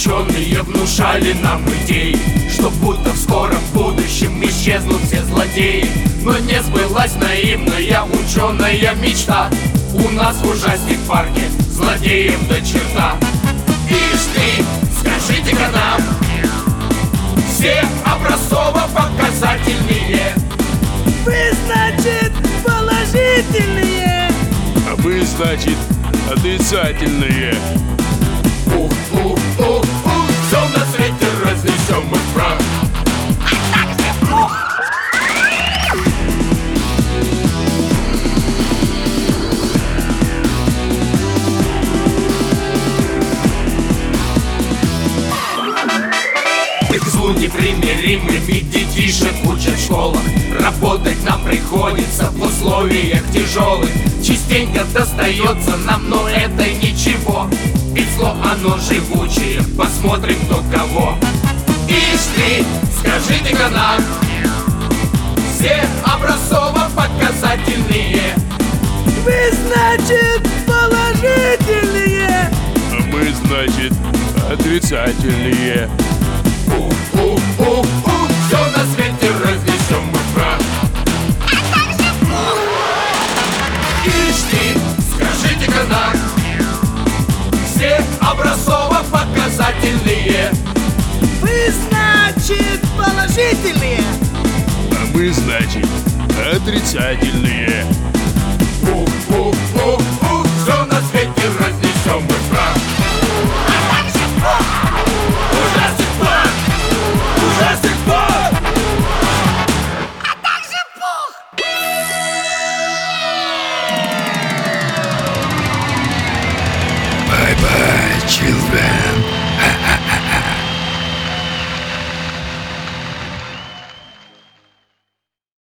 ученые внушали нам идеи, что будто в скором будущем исчезнут все злодеи. Но не сбылась наивная ученая мечта. У нас в ужастик парке злодеев до черта. Ишь ты, скажите-ка нам, все образцово-показательные. Вы, значит, положительные, а мы, значит, отрицательные. Все на свете разнесем мы в прах. Мы к злу непримиримы, ведь детишек учат в школах. Работать нам приходится в условиях тяжелых. Частенько достается нам, но это ничего, ведь зло оно живучее, посмотрим кто кого. Ишь ты, скажите-ка нам, все образцово-показательные. вы, значит, положительные, А мы, значит, отрицательные. Все на свете разнесем мы в прах. Ишь ты, скажите-ка нам, все образцово-показательные. вы, значит, положительные, А мы, значит, отрицательные.